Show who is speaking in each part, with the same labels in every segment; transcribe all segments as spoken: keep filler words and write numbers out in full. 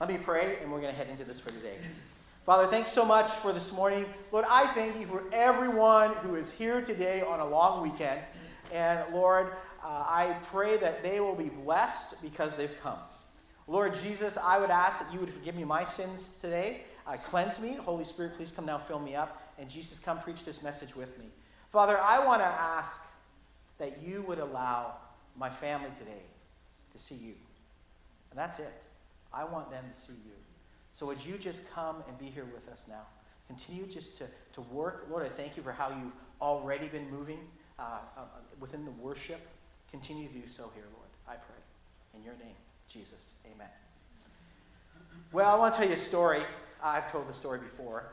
Speaker 1: Let me pray, and we're going to head into this for today. Father, thanks so much for this morning. Lord, I thank you for everyone who is here today on a long weekend. And Lord, uh, I pray that they will be blessed because they've come. Lord Jesus, I would ask that you would forgive me my sins today. Uh, cleanse me. Holy Spirit, please come now, fill me up. And Jesus, come preach this message with me. Father, I want to ask that you would allow my family today to see you. And that's it. I want them to see you. So would you just come and be here with us now? Continue just to, to work. Lord, I thank you for how you've already been moving uh, uh, within the worship. Continue to do so here, Lord. I pray. In your name, Jesus. Amen. Well, I want to tell you a story. I've told the story before.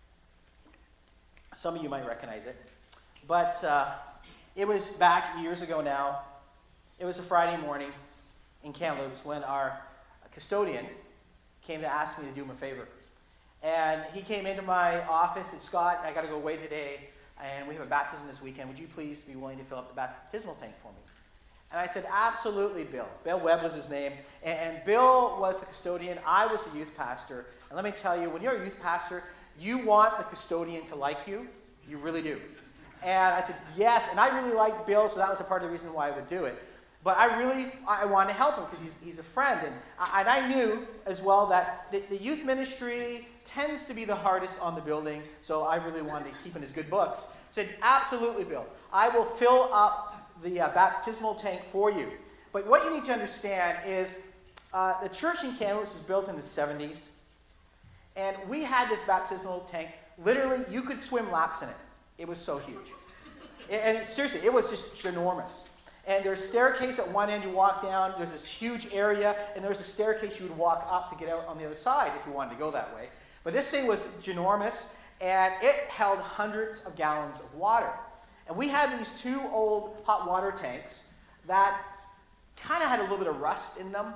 Speaker 1: Some of you might recognize it. But uh, it was back years ago now. It was a Friday morning in Kamloops when our custodian came to ask me to do him a favor. And he came into my office and, Scott, I got to go away today, and we have a baptism this weekend. Would you please be willing to fill up the baptismal tank for me? And I said, absolutely, Bill. Bill Webb was his name. And Bill was the custodian. I was the youth pastor. And let me tell you, when you're a youth pastor, you want the custodian to like you. You really do. And I said, yes. And I really liked Bill, so that was a part of the reason why I would do it. But I really, I wanted to help him because he's, he's a friend. And I, and I knew as well that the, the youth ministry tends to be the hardest on the building, so I really wanted to keep in his good books. I said, absolutely, Bill. I will fill up the uh, baptismal tank for you. But what you need to understand is uh, the church in Kamloops was built in the seventies, and we had this baptismal tank. Literally, you could swim laps in it. It was so huge. And it, seriously, it was just ginormous. And there's a staircase at one end you walk down. There's this huge area, and there's a staircase you would walk up to get out on the other side if you wanted to go that way. But this thing was ginormous, and it held hundreds of gallons of water. And we had these two old hot water tanks that kind of had a little bit of rust in them.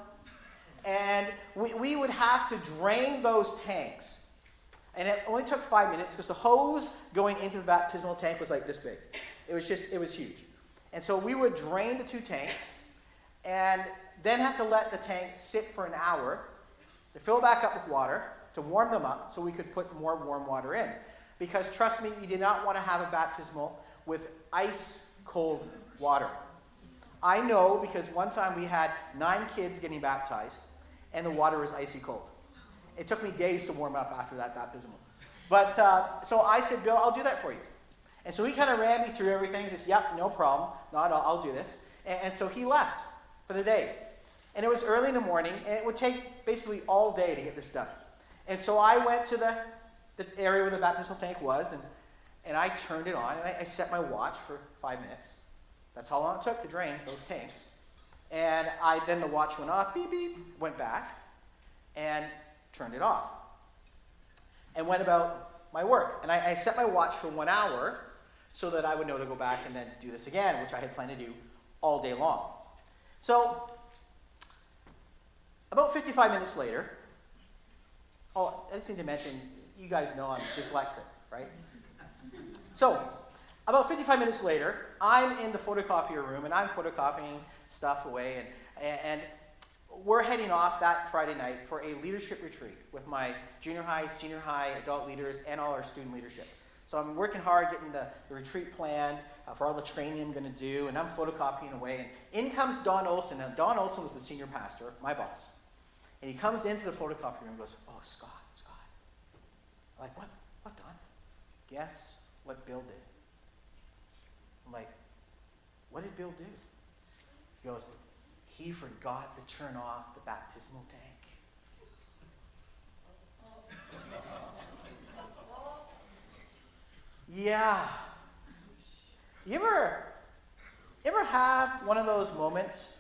Speaker 1: And we, we would have to drain those tanks. And it only took five minutes because the hose going into the baptismal tank was like this big. It was just, it was huge. And so we would drain the two tanks and then have to let the tanks sit for an hour to fill back up with water, to warm them up so we could put more warm water in. Because trust me, you did not want to have a baptismal with ice cold water. I know because one time we had nine kids getting baptized and the water was icy cold. It took me days to warm up after that baptismal. But uh, so I said, Bill, I'll do that for you. And so he kind of ran me through everything. He says, yep, no problem. Not, I'll, I'll do this. And, and so he left for the day. And it was early in the morning, and it would take basically all day to get this done. And so I went to the, the area where the baptismal tank was, and, and I turned it on, and I, I set my watch for five minutes. That's how long it took to drain those tanks. And I then the watch went off, beep, beep, went back, and turned it off. And went about my work. And I, I set my watch for one hour, so that I would know to go back and then do this again, which I had planned to do all day long. So, about fifty-five minutes later, oh, I just need to mention, you guys know I'm dyslexic, right? So, about fifty-five minutes later, I'm in the photocopier room, and I'm photocopying stuff away, and, and we're heading off that Friday night for a leadership retreat with my junior high, senior high, adult leaders, and all our student leadership. So I'm working hard getting the, the retreat planned uh, for all the training I'm going to do, and I'm photocopying away. And in comes Don Olson. Now, Don Olson was the senior pastor, my boss. And he comes into the photocopy room and goes, oh, Scott, Scott. I'm like, what? What, Don? Guess what Bill did? I'm like, what did Bill do? He goes, he forgot to turn off the baptismal tank. Yeah. You ever, you ever have one of those moments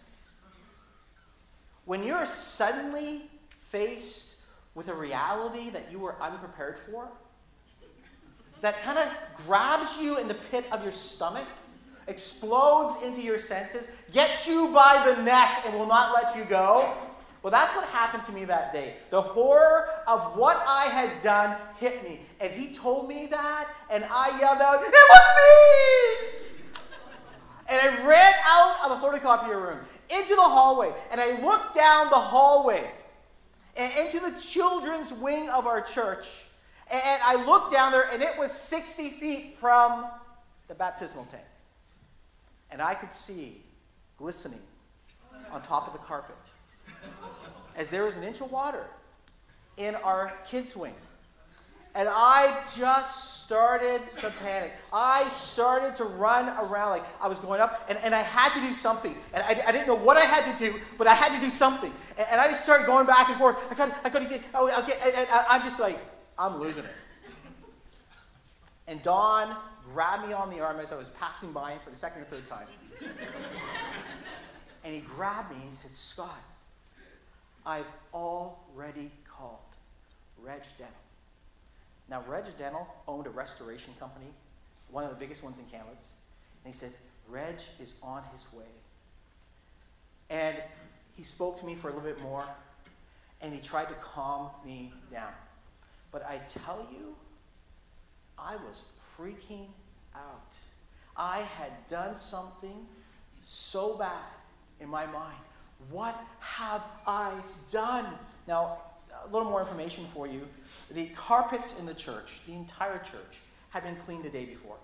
Speaker 1: when you're suddenly faced with a reality that you were unprepared for? That kind of grabs you in the pit of your stomach, explodes into your senses, gets you by the neck and will not let you go? Well, that's what happened to me that day. The horror of what I had done hit me. And he told me that, and I yelled out, it was me! And I ran out of the photocopier room, into the hallway, and I looked down the hallway. and into the children's wing of our church. And I looked down there, and it was sixty feet from the baptismal tank. And I could see glistening on top of the carpet as there was an inch of water in our kids' wing. And I just started to panic. I started to run around like I was going up, and, and I had to do something. And I, I didn't know what I had to do, but I had to do something. And, and I just started going back and forth. I couldn't, I couldn't get, oh, I'll get, and, and I'm just like, I'm losing it. And Don grabbed me on the arm as I was passing by him for the second or third time. And he grabbed me and he said, Scott, I've already called Reg Dental. Now, Reg Dental owned a restoration company, one of the biggest ones in Kamloops. And he says, Reg is on his way. And he spoke to me for a little bit more, and he tried to calm me down. But I tell you, I was freaking out. I had done something so bad in my mind. What have I done? Now, a little more information for you. The carpets in the church, the entire church, had been cleaned the day before.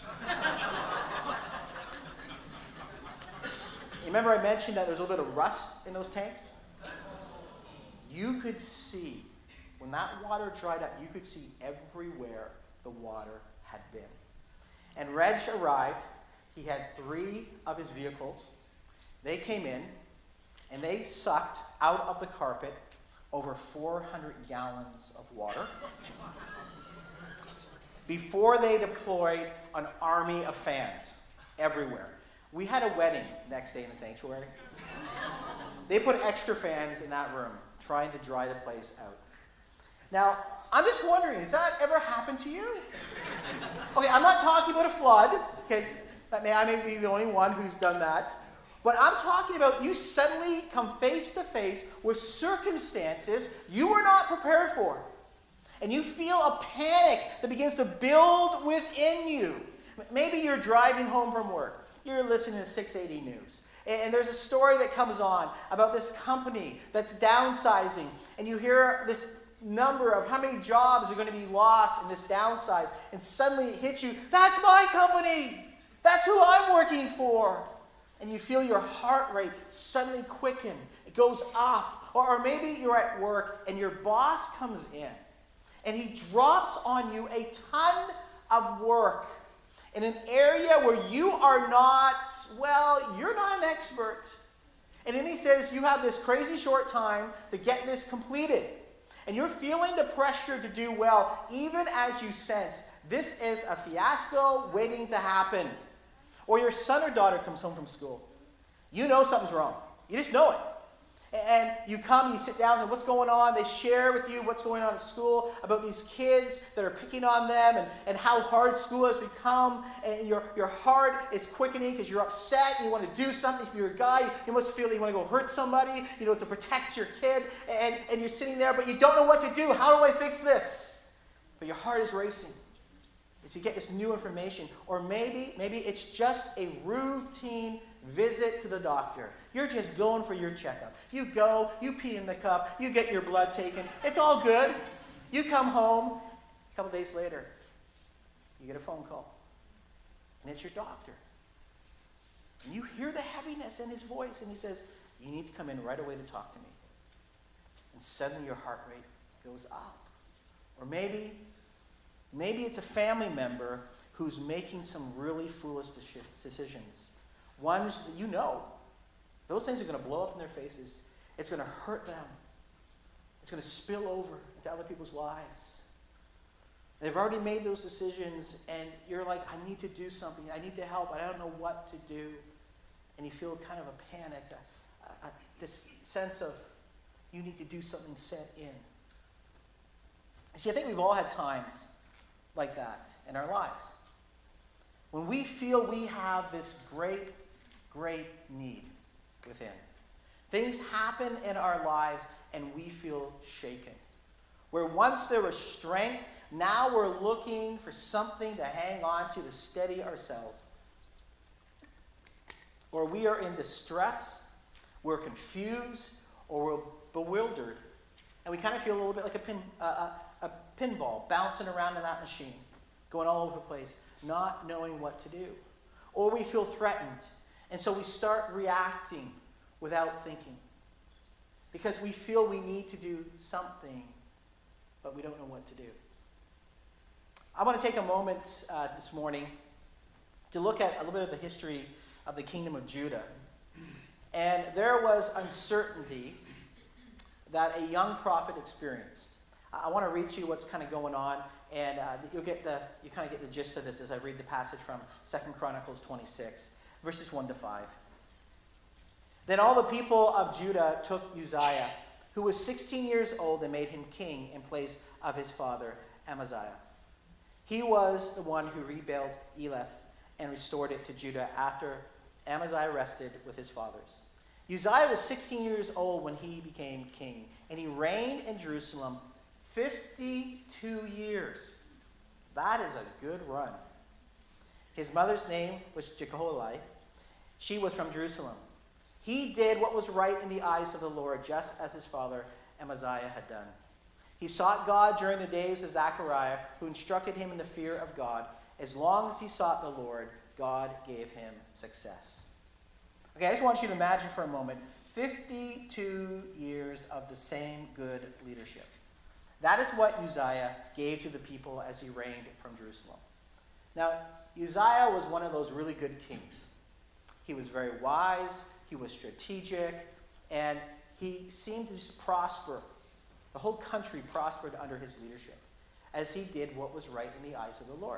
Speaker 1: Remember I mentioned that there's a little bit of rust in those tanks? You could see, when that water dried up, you could see everywhere the water had been. And Reg arrived. He had three of his vehicles. They came in, and they sucked out of the carpet over four hundred gallons of water before they deployed an army of fans everywhere. We had a wedding next day in the sanctuary. They put extra fans in that room trying to dry the place out. Now, I'm just wondering, has that ever happened to you? Okay, I'm not talking about a flood, because that may, I may be the only one who's done that. But I'm talking about you suddenly come face to face with circumstances you were not prepared for. And you feel a panic that begins to build within you. Maybe you're driving home from work. You're listening to six eighty News. And there's a story that comes on about this company that's downsizing. And you hear this number of how many jobs are going to be lost in this downsize. And suddenly it hits you, that's my company. That's who I'm working for. And you feel your heart rate suddenly quicken. It goes up. Or, or maybe you're at work and your boss comes in and he drops on you a ton of work in an area where you are not, well, you're not an expert. And then he says, you have this crazy short time to get this completed. And you're feeling the pressure to do well, even as you sense this is a fiasco waiting to happen. Or your son or daughter comes home from school. You know something's wrong. You just know it. And you come, you sit down, and what's going on? They share with you what's going on at school, about these kids that are picking on them, and, and how hard school has become. And your, your heart is quickening because you're upset and you want to do something. If you're a guy, you must feel that you want to go hurt somebody, you know, to protect your kid. And, and you're sitting there, but you don't know what to do. How do I fix this? But your heart is racing as you get this new information. Or maybe, maybe it's just a routine visit to the doctor. You're just going for your checkup. You go, you pee in the cup, you get your blood taken. It's all good. You come home. A couple days later, you get a phone call. And it's your doctor. And you hear the heaviness in his voice, and he says, you need to come in right away to talk to me. And suddenly your heart rate goes up. Or maybe, maybe it's a family member who's making some really foolish decisions. Ones that you know. Those things are going to blow up in their faces. It's going to hurt them. It's going to spill over into other people's lives. They've already made those decisions, and you're like, I need to do something. I need to help. I don't know what to do. And you feel kind of a panic, a, a, a, this sense of you need to do something set in. See, I think we've all had times like that in our lives. When we feel we have this great, great need within. Things happen in our lives and we feel shaken. Where once there was strength, now we're looking for something to hang on to to steady ourselves. Or we are in distress, we're confused, or we're bewildered. And we kind of feel a little bit like a, pin, uh, a, a pinball bouncing around in that machine, going all over the place, not knowing what to do. Or we feel threatened, and so we start reacting without thinking. Because we feel we need to do something, but we don't know what to do. I want to take a moment uh, this morning to look at a little bit of the history of the kingdom of Judah. And there was uncertainty that a young prophet experienced. I want to read to you what's kind of going on, and uh, you'll get the you kind of get the gist of this as I read the passage from Second Chronicles twenty-six, verses one to five. Then all the people of Judah took Uzziah, who was sixteen years old, and made him king in place of his father Amaziah. He was the one who rebuilt Elath and restored it to Judah after Amaziah rested with his fathers. Uzziah was sixteen years old when he became king, and he reigned in Jerusalem fifty-two years. That is a good run. His mother's name was Jehoiada. She was from Jerusalem. He did what was right in the eyes of the Lord, just as his father Amaziah had done. He sought God during the days of Zechariah, who instructed him in the fear of God. As long as he sought the Lord, God gave him success. Okay, I just want you to imagine for a moment fifty-two years of the same good leadership. That is what Uzziah gave to the people as he reigned from Jerusalem. Now, Uzziah was one of those really good kings. He was very wise, he was strategic, and he seemed to just prosper. The whole country prospered under his leadership as he did what was right in the eyes of the Lord.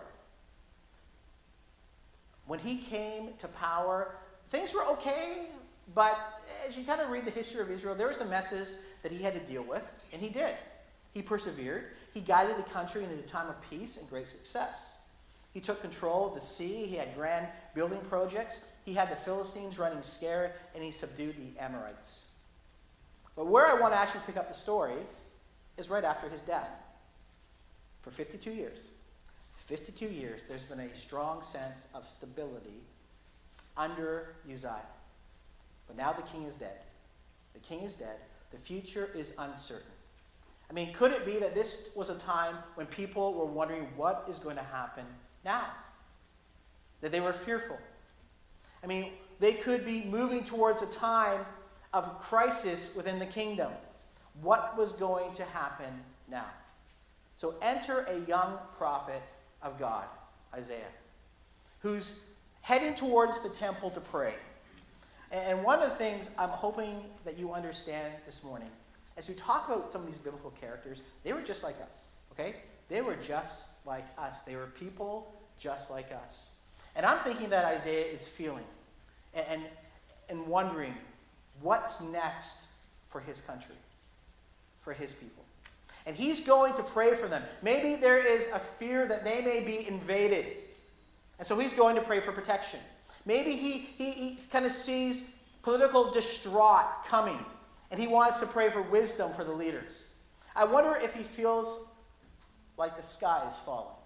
Speaker 1: When he came to power, things were okay, but as you kind of read the history of Israel, there were some messes that he had to deal with, and he did. He persevered. He guided the country into a time of peace and great success. He took control of the sea. He had grand building projects. He had the Philistines running scared, and he subdued the Amorites. But where I want to actually pick up the story is right after his death. For fifty-two years, fifty-two years, there's been a strong sense of stability under Uzziah. But now the king is dead. The king is dead. The future is uncertain. I mean, could it be that this was a time when people were wondering what is going to happen now? That they were fearful. I mean, they could be moving towards a time of crisis within the kingdom. What was going to happen now? So enter a young prophet of God, Isaiah, who's heading towards the temple to pray. And one of the things I'm hoping that you understand this morning, as we talk about some of these biblical characters, they were just like us, okay? They were just like us. They were people just like us. And I'm thinking that Isaiah is feeling and, and, and wondering what's next for his country, for his people. And he's going to pray for them. Maybe there is a fear that they may be invaded. And so he's going to pray for protection. Maybe he, he, he kind of sees political distraught coming, and he wants to pray for wisdom for the leaders. I wonder if he feels like the sky is falling.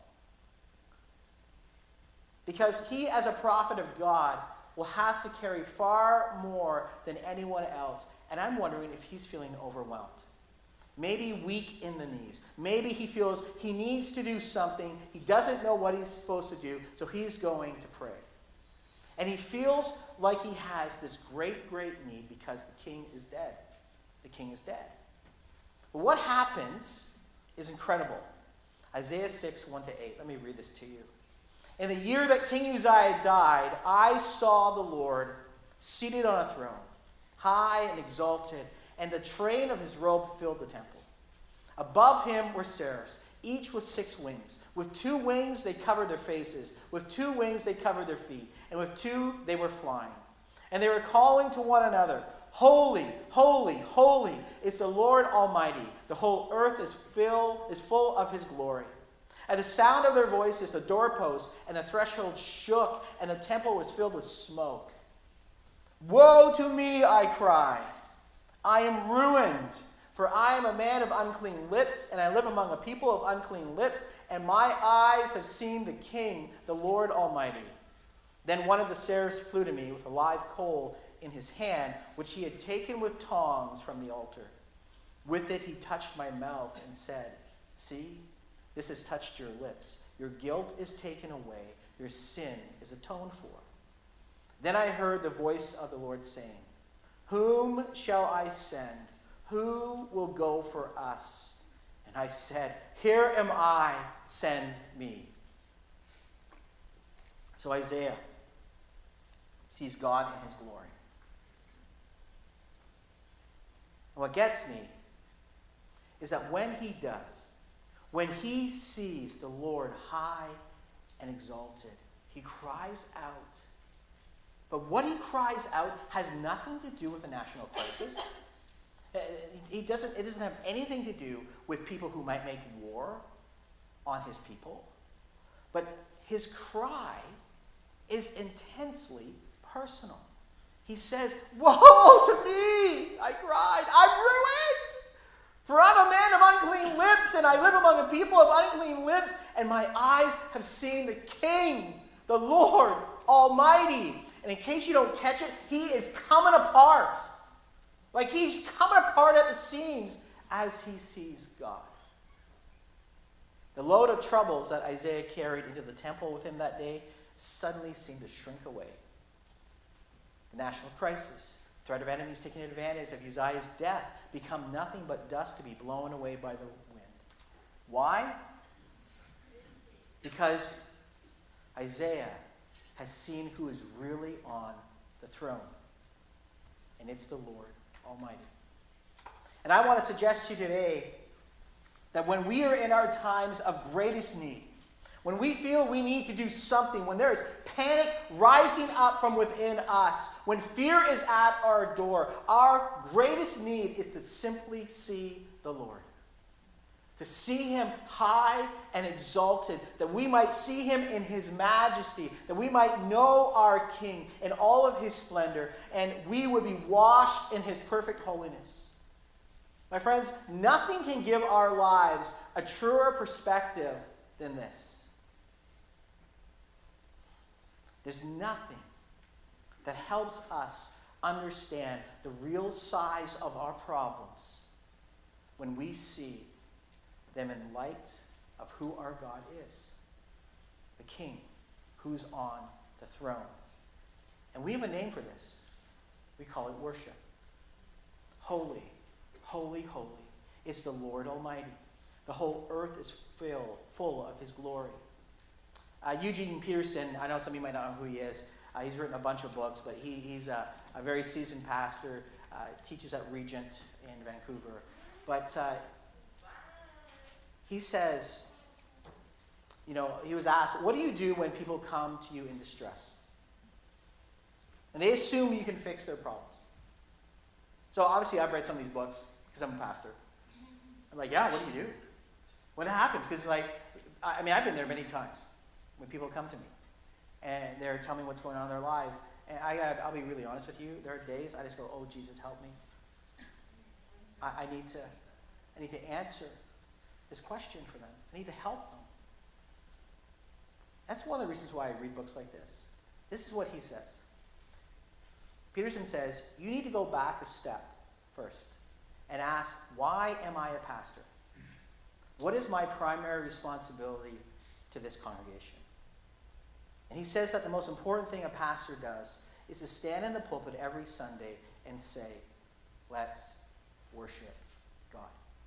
Speaker 1: Because he, as a prophet of God, will have to carry far more than anyone else. And I'm wondering if he's feeling overwhelmed. Maybe weak in the knees. Maybe he feels he needs to do something. He doesn't know what he's supposed to do, so he's going to pray. And he feels like he has this great, great need because the king is dead. The king is dead. But what happens is incredible. Isaiah six, one to eight. Let me read this to you. In the year that King Uzziah died, I saw the Lord seated on a throne, high and exalted, and the train of his robe filled the temple. Above him were seraphs, each with six wings. With two wings they covered their faces. With two wings they covered their feet. And with two they were flying. And they were calling to one another, Holy, holy, holy is the Lord Almighty. The whole earth is, fill, is full of his glory. At the sound of their voices, the doorposts and the threshold shook, and the temple was filled with smoke. Woe to me, I cry. I am ruined, for I am a man of unclean lips, and I live among a people of unclean lips, and my eyes have seen the King, the Lord Almighty. Then one of the seraphs flew to me with a live coal in his hand, which he had taken with tongs from the altar. With it he touched my mouth and said, see, this has touched your lips. Your guilt is taken away. Your sin is atoned for. Then I heard the voice of the Lord saying, whom shall I send? Who will go for us? And I said, here am I, send me. So Isaiah sees God in his glory. And what gets me is that when he does, when he sees the Lord high and exalted, he cries out. But what he cries out has nothing to do with a national crisis. He doesn't, it doesn't have anything to do with people who might make war on his people. But his cry is intensely personal. He says, woe to me! I cried, I'm ruined! For I'm a man of unclean lips, and I live among a people of unclean lips, and my eyes have seen the King, the Lord Almighty. And in case you don't catch it, he is coming apart. Like he's coming apart at the seams as he sees God. The load of troubles that Isaiah carried into the temple with him that day suddenly seemed to shrink away. The national crisis, threat of enemies taking advantage of Uzziah's death, become nothing but dust to be blown away by the wind. Why? Because Isaiah has seen who is really on the throne. And it's the Lord Almighty. And I want to suggest to you today that when we are in our times of greatest need, when we feel we need to do something, when there is panic rising up from within us, when fear is at our door, our greatest need is to simply see the Lord. To see him high and exalted, that we might see him in his majesty, that we might know our King in all of his splendor, and we would be washed in his perfect holiness. My friends, nothing can give our lives a truer perspective than this. There's nothing that helps us understand the real size of our problems when we see them in light of who our God is, the King who's on the throne. And we have a name for this. We call it worship. Holy, holy, holy is the Lord Almighty. The whole earth is filled, full of his glory. Uh, Eugene Peterson, I know some of you might not know who he is. Uh, he's written a bunch of books, but he, he's a, a very seasoned pastor, uh, teaches at Regent in Vancouver. But uh, he says, you know, he was asked, what do you do when people come to you in distress? And they assume you can fix their problems. So obviously I've read some of these books because I'm a pastor. I'm like, yeah, what do you do? When it happens, because like, I mean, I've been there many times when people come to me and they're telling me what's going on in their lives. And I, I'll be really honest with you. There are days I just go, oh, Jesus, help me. I, I need to, I need to answer this question for them. I need to help them. That's one of the reasons why I read books like this. This is what he says. Peterson says, you need to go back a step first and ask, why am I a pastor? What is my primary responsibility to this congregation? And he says that the most important thing a pastor does is to stand in the pulpit every Sunday and say, let's worship God.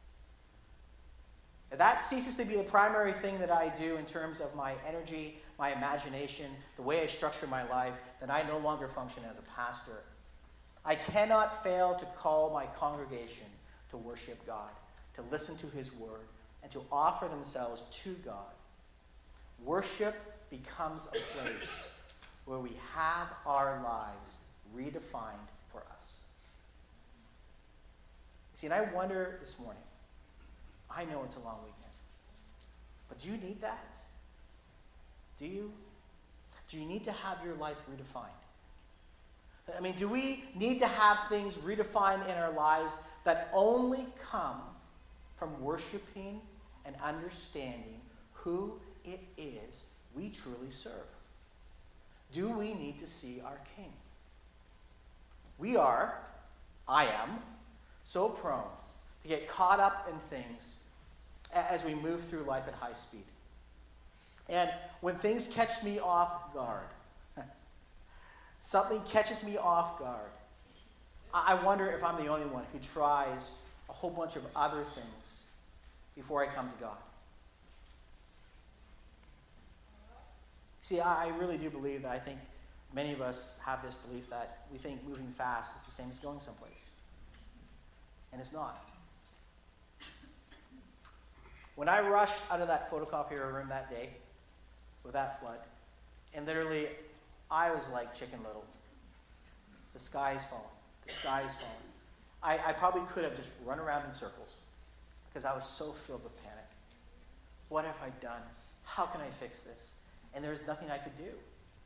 Speaker 1: If that ceases to be the primary thing that I do in terms of my energy, my imagination, the way I structure my life, then I no longer function as a pastor. I cannot fail to call my congregation to worship God, to listen to his word, and to offer themselves to God. Worship becomes a place where we have our lives redefined for us. See, and I wonder this morning, I know it's a long weekend, but do you need that? Do you? Do you need to have your life redefined? I mean, do we need to have things redefined in our lives that only come from worshiping and understanding who it is we truly serve? Do we need to see our King? We are, I am, so prone to get caught up in things as we move through life at high speed. And when things catch me off guard, something catches me off guard, I wonder if I'm the only one who tries a whole bunch of other things before I come to God. See, I really do believe that I think many of us have this belief that we think moving fast is the same as going someplace. And it's not. When I rushed out of that photocopier room that day with that flood, and literally I was like Chicken Little. The sky is falling. The sky is falling. I, I probably could have just run around in circles because I was so filled with panic. What have I done? How can I fix this? And there was nothing I could do.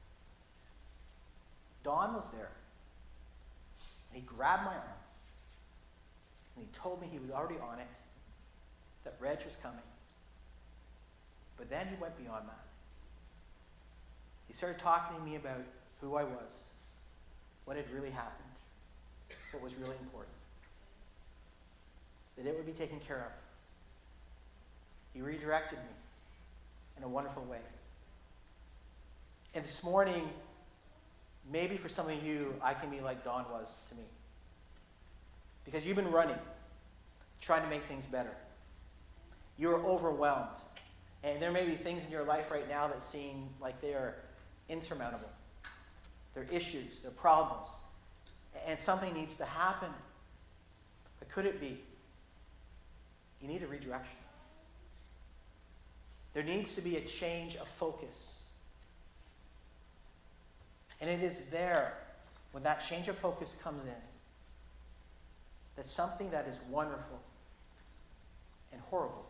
Speaker 1: Don was there. And he grabbed my arm. And he told me he was already on it, that Reg was coming. But then he went beyond that. He started talking to me about who I was, what had really happened, what was really important, that it would be taken care of. He redirected me in a wonderful way. And this morning, maybe for some of you, I can be like Don was to me. Because you've been running, trying to make things better. You're overwhelmed. And there may be things in your life right now that seem like they are insurmountable. They're issues, they're problems. And something needs to happen. But could it be? You need a redirection. There needs to be a change of focus. And it is there, when that change of focus comes in, that something that is wonderful and horrible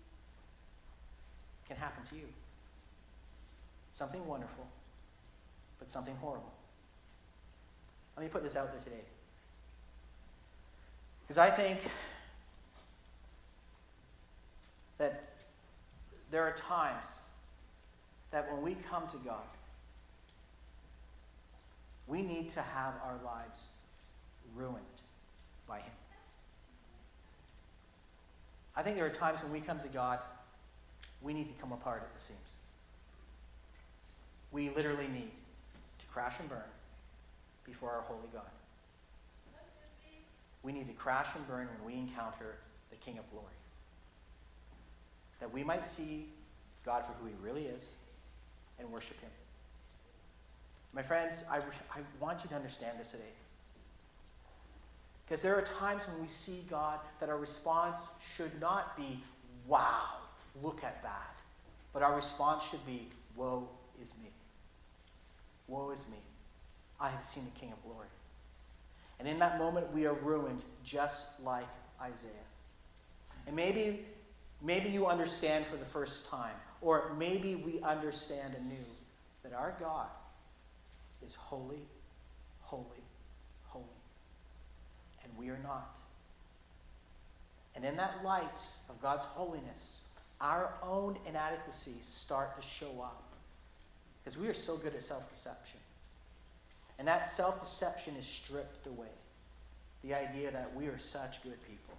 Speaker 1: can happen to you. Something wonderful, but something horrible. Let me put this out there today. Because I think that there are times that when we come to God, we need to have our lives ruined by Him. I think there are times when we come to God, we need to come apart at the seams. We literally need to crash and burn before our holy God. We need to crash and burn when we encounter the King of Glory. That we might see God for who He really is and worship Him. My friends, I, I want you to understand this today. Because there are times when we see God that our response should not be, wow, look at that. But our response should be, woe is me. Woe is me. I have seen the King of Glory. And in that moment, we are ruined just like Isaiah. And maybe, maybe you understand for the first time, or maybe we understand anew that our God is holy, holy, holy. And we are not. And in that light of God's holiness, our own inadequacies start to show up. Because we are so good at self-deception. And that self-deception is stripped away. The idea that we are such good people.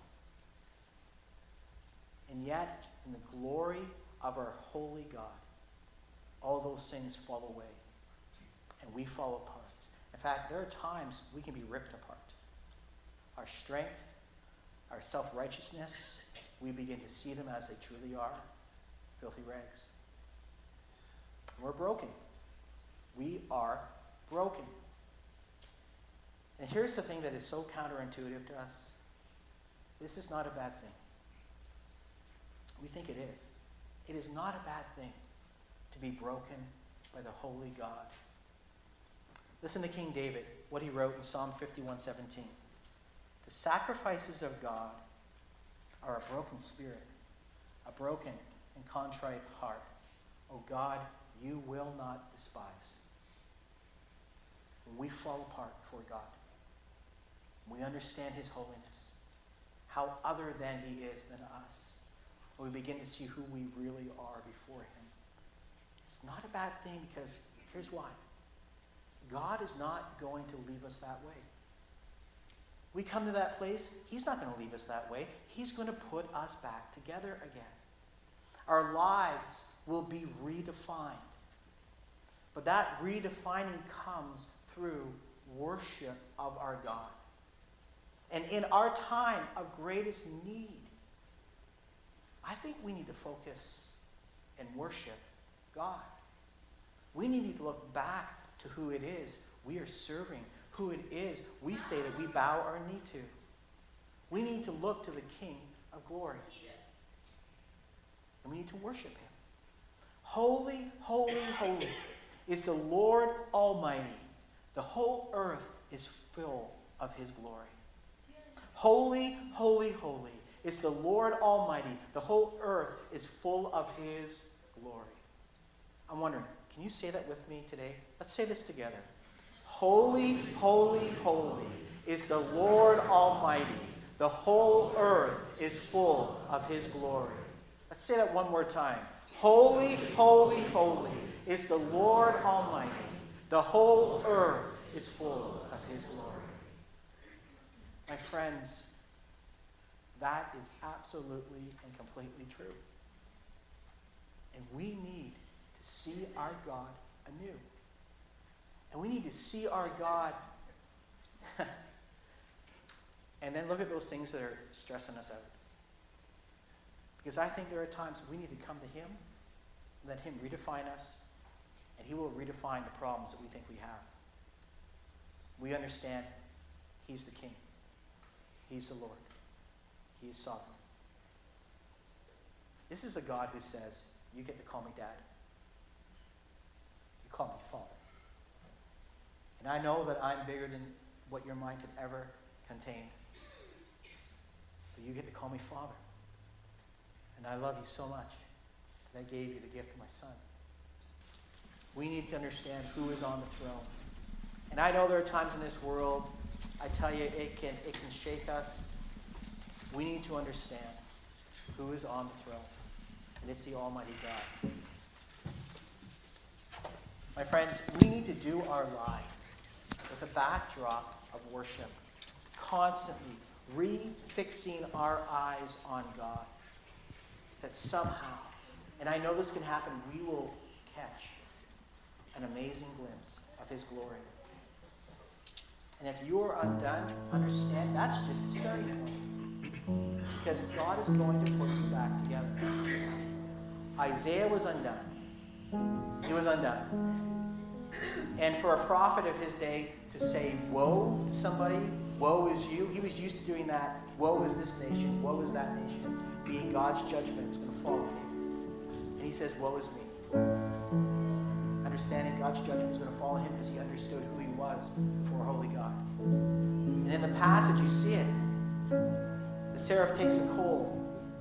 Speaker 1: And yet, in the glory of our holy God, all those things fall away. And we fall apart. In fact, there are times we can be ripped apart. Our strength, our self-righteousness, we begin to see them as they truly are, filthy rags. We're broken. We are broken. And here's the thing that is so counterintuitive to us. This is not a bad thing. We think it is. It is not a bad thing to be broken by the holy God. Listen to King David, what he wrote in Psalm fifty-one seventeen. The sacrifices of God are a broken spirit, a broken and contrite heart. O God, you will not despise. When we fall apart before God, we understand His holiness, how other than He is than us, and we begin to see who we really are before Him. It's not a bad thing, because here's why. God is not going to leave us that way. we come to that place, he's not going to leave us that way. He's going to put us back together again. Our lives will be redefined. But that redefining comes through worship of our God. And in our time of greatest need, I think we need to focus and worship God. We need to look back to who it is we are serving, who it is we say that we bow our knee to. We need to look to the King of glory. And we need to worship him. Holy, holy, holy is the Lord Almighty. The whole earth is full of his glory. Holy, holy, holy is the Lord Almighty. The whole earth is full of his glory. I'm wondering, can you say that with me today? Let's say this together. Holy, holy, holy is the Lord Almighty. The whole earth is full of his glory. Let's say that one more time. Holy, holy, holy is the Lord Almighty. The whole earth is full of his glory. My friends, that is absolutely and completely true. And we need to see our God anew. And we need to see our God and then look at those things that are stressing us out. Because I think there are times we need to come to him, let him redefine us, and he will redefine the problems that we think we have. We understand he's the King. He's the Lord. He is sovereign. This is a God who says, you get to call me Dad. You call me Father. And I know that I'm bigger than what your mind could ever contain. But you get to call me Father. And I love you so much that I gave you the gift of my Son. We need to understand who is on the throne. And I know there are times in this world, I tell you, it can, it can shake us. We need to understand who is on the throne. And it's the Almighty God. My friends, we need to do our lives with a backdrop of worship, constantly refixing our eyes on God. That somehow, and I know this can happen, we will catch an amazing glimpse of his glory. And if you are undone, understand that's just the starting point. Because God is going to put you back together. Isaiah was undone. He was undone. And for a prophet of his day to say, woe to somebody, woe is you, he was used to doing that. Woe is this nation, woe is that nation. Being God's judgment is going to fall on you. And he says, woe is me. Understanding God's judgment is going to fall on him because he understood who he was before a holy God. And in the passage you see it. The seraph takes a coal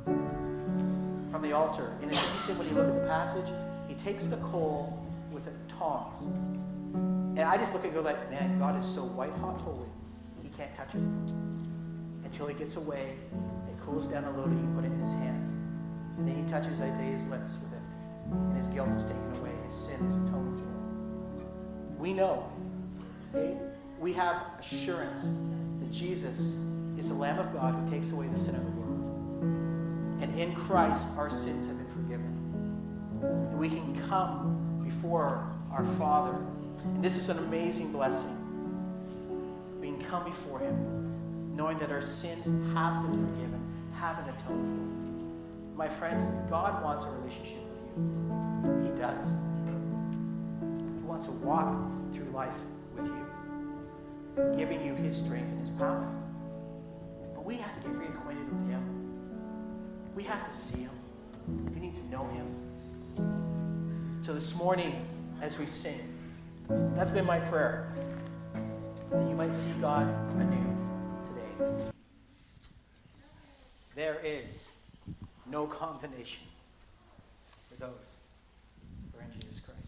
Speaker 1: from the altar. And as you see when you look at the passage, he takes the coal with the tongs. And I just look and go like, man, God is so white hot holy. He can't touch it. Until he gets away, it cools down a little, he put it in his hand. And then he touches Isaiah's lips with it. And his guilt is taken away. His sin is atoned for. We know, okay, we have assurance that Jesus is the Lamb of God who takes away the sin of the world. And in Christ, our sins have been forgiven. And we can come before our Father. And this is an amazing blessing. We can come before him, knowing that our sins have been forgiven, have been atoned for. My friends, God wants a relationship with you. He does. He wants to walk through life with you, giving you his strength and his power. But we have to get reacquainted with him. We have to see him. We need to know him. So this morning, as we sing, that's been my prayer, that you might see God anew today. There is no condemnation for those who are in Jesus Christ.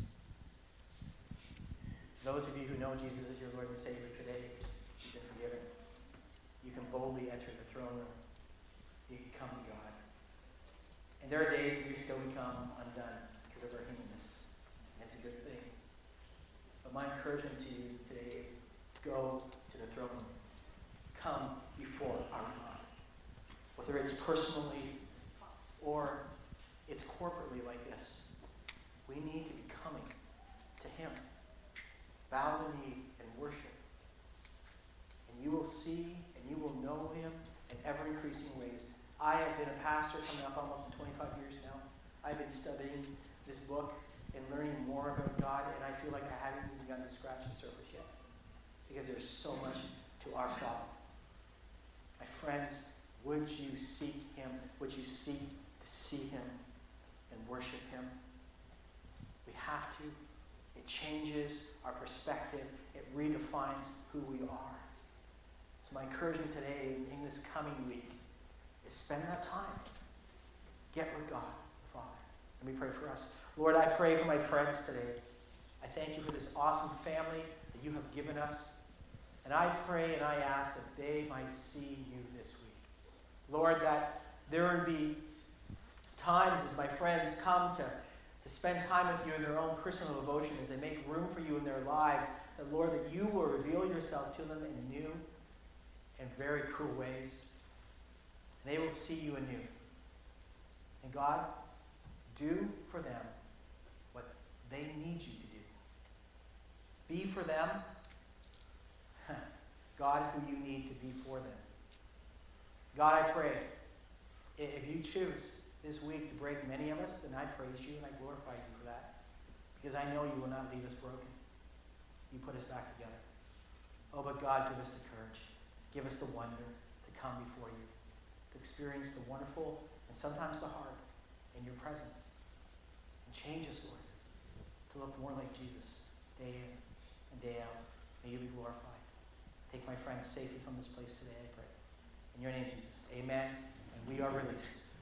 Speaker 1: Those of you who know Jesus as your Lord and Savior today, you've been forgiven. You can boldly enter the throne room. You can come to God. And there are days when we still become undone because of our humanness. And it's a good thing. But my encouragement to you today is go to the throne room. come before our God. Whether it's personally or it's corporately like this, we need to be coming to him. Bow the knee and worship. And you will see and you will know him in ever-increasing ways. I have been a pastor coming up almost twenty-five years now. I've been studying this book and learning more about God, and I feel like I haven't even begun to scratch the surface yet. Because there's so much to our Father. My friends, would you seek him? Would you seek to see him and worship him? We have to. It changes our perspective. It redefines who we are. So my encouragement today in this coming week is spend that time. Get with God, the Father. Let me pray for us. Lord, I pray for my friends today. I thank you for this awesome family that you have given us. And I pray and I ask that they might see you this week. Lord, that there would be times as my friends come to, to spend time with you in their own personal devotion, as they make room for you in their lives, that, Lord, that you will reveal yourself to them in new and very cool ways. And they will see you anew. And God, do for them what they need you to do. Be for them, God, who you need to be for them. God, I pray, if you choose this week to break many of us, then I praise you and I glorify you for that. Because I know you will not leave us broken. You put us back together. Oh, but God, give us the courage. Give us the wonder to come before you. To experience the wonderful and sometimes the hard in your presence. And change us, Lord, to look more like Jesus day in and day out. May you be glorified. Take my friends safely from this place today, I pray. In your name, Jesus. Amen. And we are released.